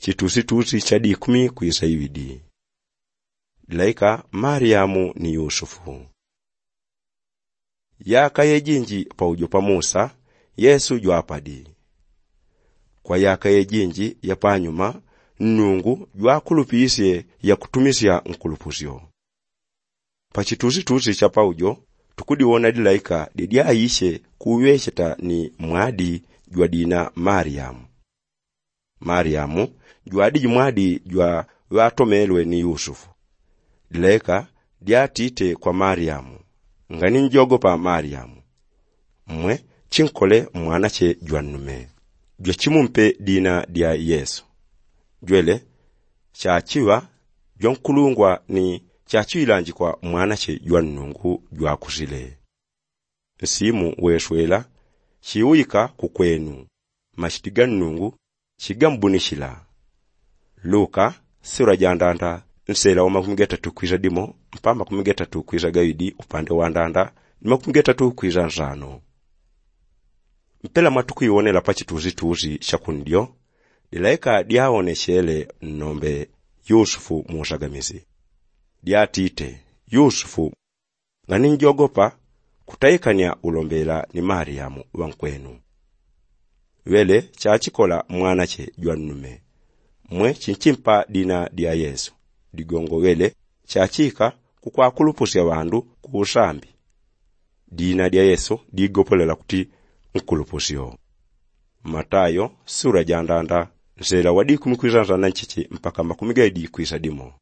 chitusi cha 10 kuisa iwidi. Dilaika Mariamu ni Yusufu. Yaka yejinji paujo pa Musa, Yesu jwapadi. Kwa yaka yejinji ya panyuma, Nnungu jwakulupisye ya kutumisya nkulupusyo. Pa chitusi cha paujo, tukudiwona dilaika didiayishe kuwesheta ni mwadi jwadina Mariamu. Mariamu jwadi mwadi jwa watomelwe ni Yusufu. Dilaika diatite kwa Mariamu. Ngani njogo pa Mariamu. Mwe chinkole mwanache jwannume. Jwa chimumpe dina dia Yesu. Jwele chachiwa jonkulungwa ni chachiwilanji kwa mwanache jwannungu jwakusile. Nsimu weshwela chiwika kukwenu. Mashitiga nnungu chigambunishila. Luka sura jandanda nsela wa 13 dimo mpamba 13 gawidi upande wa ndanda ni 13 mpela matuku yonela pa chituzi shakundio. Dilaika diaoneshele nombe Yusufu musagamizi. Diatite Yusufu ngani njogopa kutaikania ulombela ni Mariamu wankwenu. Wele chachikola mwanache jwannume. Mwe chinchimpa dina dia Yesu. Digongo wele chachika kukwakulupusya wandu kuusambi. Dina dia Yesu digopolela kuti nkulupusyo. Matayo sura jandanda nsela wadi 10 mpaka 10 dimo.